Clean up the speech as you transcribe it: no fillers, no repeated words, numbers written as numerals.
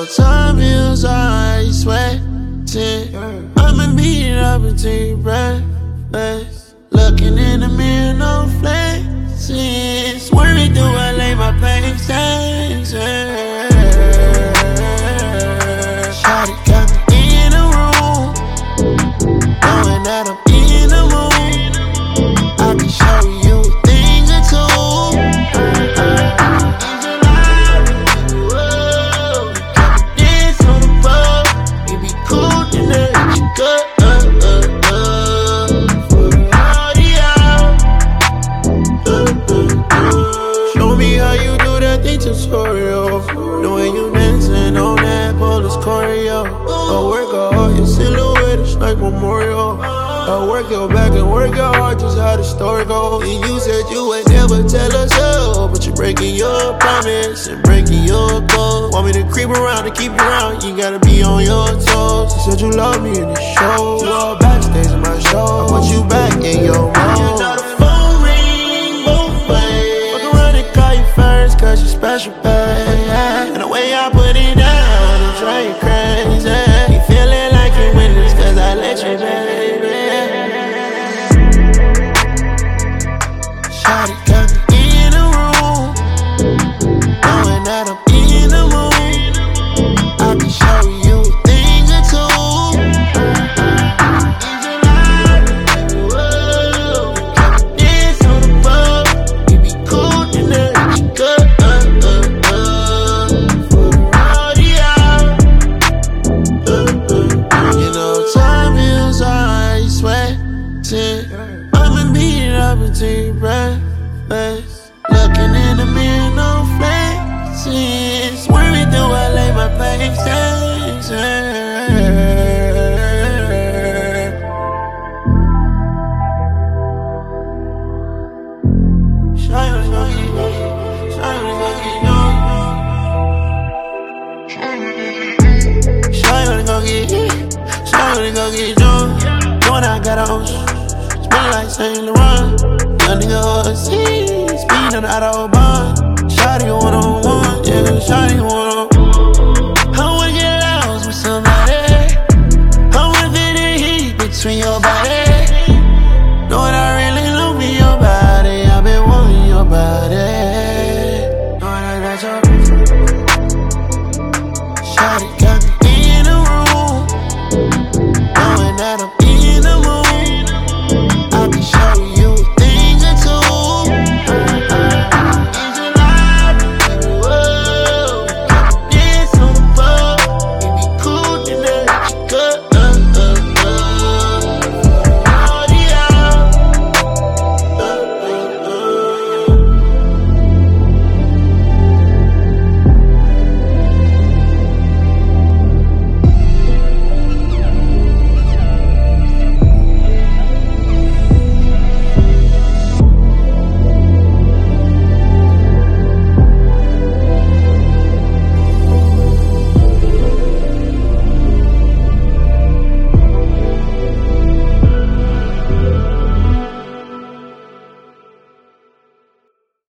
time heals our ice sweating. I'ma beat it up until you breathless. Looking in the mirror, no flexing. Swerving through LA, my pain's dancing. Shawty got me in the room, knowing that I'm in the mood. I can show you a thing or two. Dance on the floor, it be cool to let you go. Show me how you do that thing tutorial. The way you dancing on that police choreo. I work hard, your silhouette is like memorial. I work your back and work your heart, just how the story goes. And you said you would never tell us so, but you're breaking your promise and breaking your code. Want me to creep around and keep you around, you gotta be on your toes. You said you love me in the show, you all backstage in my show. I want you back in your mode. You know the phone ring both ways. Fuck around and call you first, cause you special, babe. And the way I put it down, it's right crazy. You feeling like you win this, cause I let you, baby. Shawty got me in the room, knowing that I'm in the mood. I can show you a thing or two. Dance on the floor, it be cool to let you go. For the rodeo, you know time heals our ice sweating. I'ma beat it up until you breathless. Looking in the mirror, no flexing. Swerving through LA, my pain's dancing. Shawty gon' get drunk. When I got on, smell like Saint Laurent. Young nigga overseas, speeding on the Autobahn. Shawty one-on-one, yeah, shawty one-on-one. I wanna get lost with somebody. I wanna feel the heat between your body.